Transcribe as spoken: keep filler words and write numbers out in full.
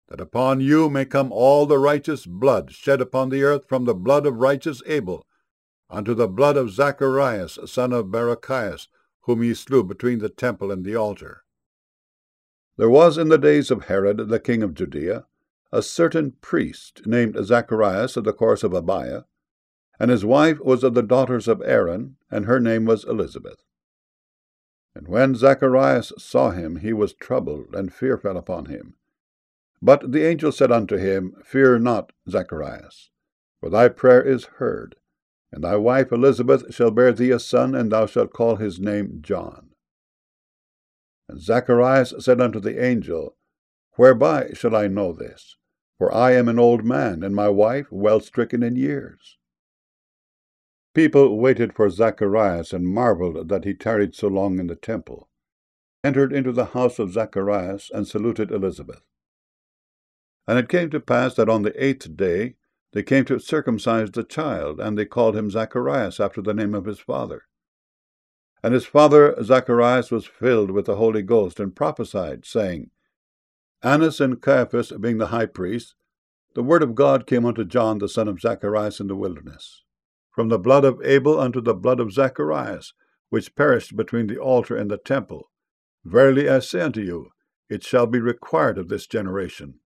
that upon you may come all the righteous blood shed upon the earth, from the blood of righteous Abel unto the blood of Zacharias, son of Barachias, whom ye slew between the temple and the altar. There was in the days of Herod the king of Judea a certain priest named Zacharias of the course of Abiah, and his wife was of the daughters of Aaron, and her name was Elizabeth. And when Zacharias saw him, he was troubled, and fear fell upon him. But the angel said unto him, Fear not, Zacharias, for thy prayer is heard, and thy wife Elizabeth shall bear thee a son, and thou shalt call his name John. And Zacharias said unto the angel, Whereby shall I know this? For I am an old man, and my wife well stricken in years. People waited for Zacharias, and marveled that he tarried so long in the temple, entered into the house of Zacharias, and saluted Elizabeth. And it came to pass that on the eighth day they came to circumcise the child, and they called him Zacharias, after the name of his father. And his father Zacharias was filled with the Holy Ghost, and prophesied, saying, Annas and Caiaphas being the high priests, the word of God came unto John the son of Zacharias in the wilderness, from the blood of Abel unto the blood of Zacharias, which perished between the altar and the temple. Verily I say unto you, it shall be required of this generation.